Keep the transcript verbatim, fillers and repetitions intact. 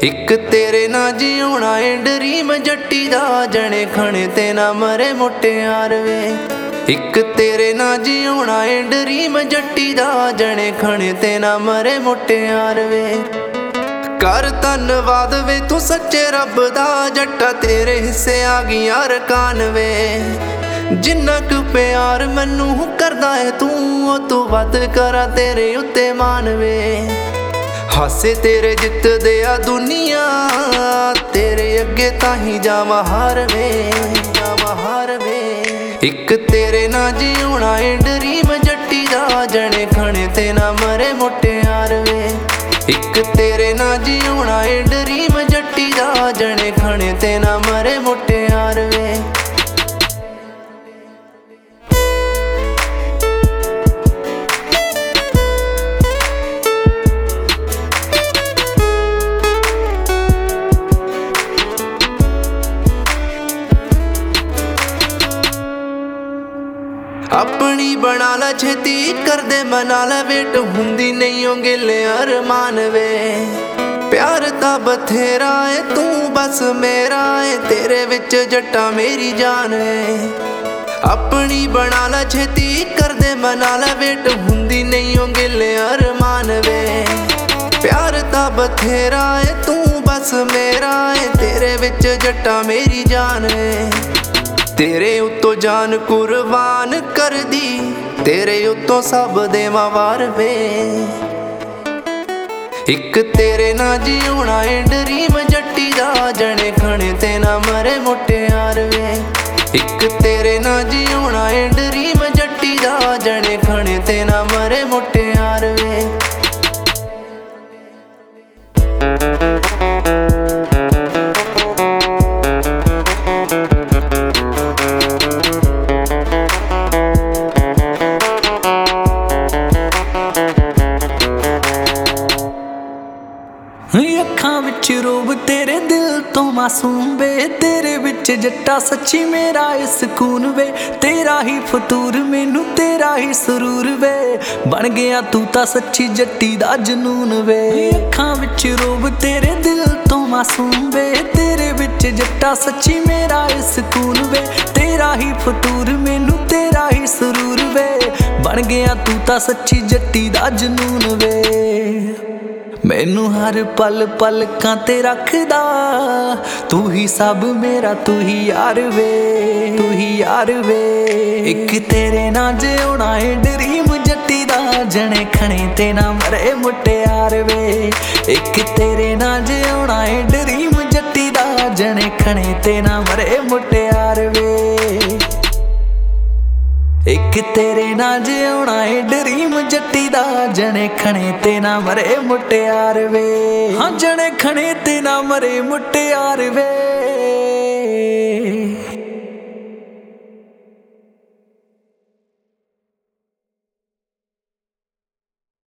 ਇੱਕ ਤੇਰੇ ਨਾ ਜਿਉਣਾ ਏ ਡਰੀਮ ਜੱਟੀ ਦਾ, ਜਣੇ ਖਣੇ ਤੇ ਨਾ ਮਰੇ ਮੁਟਿਆਰ ਵੇ। ਇੱਕ ਤੇਰੇ ਨਾ ਜਿਉਣਾ ਏ ਡਰੀਮ ਜੱਟੀ ਦਾ, ਜਣੇ ਖਣੇ ਤੇ ਨਾ ਮਰੇ ਮੁਟਿਆਰ ਵੇ। ਕਰ ਧੰਨਵਾਦ ਵੇ ਤੂੰ ਸੱਚੇ ਰੱਬ ਦਾ, ਜੱਟਾ ਤੇਰੇ ਹਿੱਸੇ ਆ ਗਈਆਂ ਰਕਾਨ ਵੇ। ਜਿੰਨਾ ਕੁ ਪਿਆਰ ਮੈਨੂੰ ਕਰਦਾ ਏ ਤੂੰ, ਉਹ ਤੋਂ ਵੱਧ ਕਰਾਂ ਤੇਰੇ ਉੱਤੇ ਮਾਣ ਵੇ। ਹਾਸੇ ਤੇਰੇ ਜਿੱਤਦੇ ਆ ਦੁਨੀਆ, ਤੇਰੇ ਅੱਗੇ ਤਾਂ ਹੀ ਜਾਵਾਂ ਹਾਰ ਵੇ, ਜਾਵਾਂ ਹਾਰ ਵੇ। ਇੱਕ ਤੇਰੇ ਨਾ ਜਿਉਣਾ ਏ ਡਰੀਮ ਜੱਟੀ ਦਾ, ਜਣੇ ਖਣੇ ਤੇ ਨਾ ਮਰੇ ਮੁਟਿਆਰ ਵੇ। ਇੱਕ ਤੇਰੇ ਨਾ ਜਿਉਣਾ ਏ ਡਰੀਮ ਜੱਟੀ ਦਾ, ਜਣੇ ਖਣੇ ਤੇ ਨਾ ਮਰੇ ਮੁਟਿਆਰ ਵੇ। ਆਪਣੀ ਬਣਾ ਲੈ ਛੇਤੀ ਕਰਦੇ ਮਨਾ ਲੈ, ਵੇਟ ਹੁੰਦੀ ਨਹੀਂ ਓ ਗਿਲੇ ਅਰਮਾਨ ਵੇ। ਪਿਆਰ ਤਾਂ ਬਥੇਰਾ ਏ ਤੂੰ ਬਸ ਮੇਰਾ ਏ, ਤੇਰੇ ਵਿੱਚ ਜੱਟਾ ਮੇਰੀ ਜਾਨ ਏ। ਆਪਣੀ ਬਣਾ ਲੈ ਛੇਤੀ ਕਰਦੇ ਮਨਾ ਲੈ, ਵੇਟ ਹੁੰਦੀ ਨਹੀਂ ਓ ਗਿਲੇ ਅਰਮਾਨ ਵੇ। ਪਿਆਰ ਤਾਂ ਬਥੇਰਾ ਏ ਤੂੰ ਬਸ ਮੇਰਾ ਏ, ਤੇਰੇ ਵਿੱਚ ਜੱਟਾ ਮੇਰੀ ਜਾਨ ਏ। ਤੇਰੇ ਉੱਤੋਂ ਜਾਨ ਕੁਰਬਾਨ ਕਰਦੀ, ਤੇਰੇ ਉੱਤੋਂ ਸਭ ਦੇਵਾਂ ਵਾਰ ਵੇ। ਇੱਕ ਤੇਰੇ ਨਾ ਜਿਉਣਾ ਏ ਡਰੀਮ ਜੱਟੀ ਦਾ, ਜਣੇ ਖਣੇ ਤੇ ਨਾ ਮਰੇ ਮੁਟਿਆਰ ਵੇ। ਇੱਕ ਤੇਰੇ ਨਾ ਜਿਉਣਾ ਏ ਡਰੀਮ ਜੱਟੀ ਦਾ, ਜਣੇ ਖਣੇ ਤੇ ਨਾ ਮਰੇ ਮੁਟਿਆਰ ਵੇ। ਅੱਖਾਂ ਵਿੱਚ ਰੋਬ ਤੇਰੇ ਦਿਲ ਤੋਂ ਮਾਸੂਮ ਵੇ, ਤੇਰੇ ਵਿੱਚ ਜੱਟਾ ਸੱਚੀ ਮੇਰਾ ਏ ਸਕੂਨ ਵੇ। ਤੇਰਾ ਹੀ ਫਤੂਰ ਮੈਨੂੰ ਤੇਰਾ ਹੀ ਸਰੂਰ ਵੇ, ਬਣ ਗਿਆ ਤੂੰ ਤਾਂ ਸੱਚੀ ਜੱਟੀ ਦਾ ਜਨੂਨ ਵੇ। ਅੱਖਾਂ ਵਿੱਚ ਰੋਬ ਤੇਰੇ ਦਿਲ ਤੋਂ ਮਾਸੂਮ ਵੇ, ਤੇਰੇ ਵਿੱਚ ਜੱਟਾ ਸੱਚੀ ਮੇਰਾ ਏ ਸਕੂਨ ਵੇ। ਤੇਰਾ ਹੀ ਫਤੂਰ ਮੈਨੂੰ ਤੇਰਾ ਹੀ ਸਰੂਰ ਵੇ, ਬਣ ਗਿਆ ਤੂੰ ਤਾਂ ਸੱਚੀ ਜੱਟੀ ਦਾ ਜਨੂਨ ਵੇ। ਮੈਨੂੰ ਹਰ ਪਲ ਪਲਕਾਂ ਤੇ ਰੱਖਦਾ, ਤੂੰ ਹੀ ਸਭ ਮੇਰਾ, ਤੂੰ ਹੀ ਯਾਰ ਵੇ, ਤੂੰ ਹੀ ਯਾਰ ਵੇ। ਇੱਕ ਤੇਰੇ ਨਾ ਜਿਉਣਾ ਏ ਡਰੀਮ ਜੱਟੀ ਦਾ, ਜਣੇ ਖਣੇ ਤੇ ਨਾ ਮਰੇ ਮੁਟਿਆਰ ਵੇ। ਇੱਕ ਤੇਰੇ ਨਾ ਜਿਉਣਾ ਏ ਡਰੀਮ ਜੱਟੀ ਦਾ, ਜਣੇ ਖਣੇ ਤੇ ਨਾ ਮਰੇ ਮੁਟਿਆਰ ਵੇ। ਇੱਕ ਤੇਰੇ ਨਾ ਜਿਉਣਾ ਏ ਡਰੀਮ ਜੱਟੀ ਦਾ, ਜਣੇ ਖਣੇ ਤੇ ਨਾ ਮਰੇ ਮੁਟਿਆਰ ਵੇ। ਹਾਂ ਜਣੇ ਖਣੇ ਤੇ ਨਾ ਮਰੇ ਮੁਟਿਆਰ ਵੇ।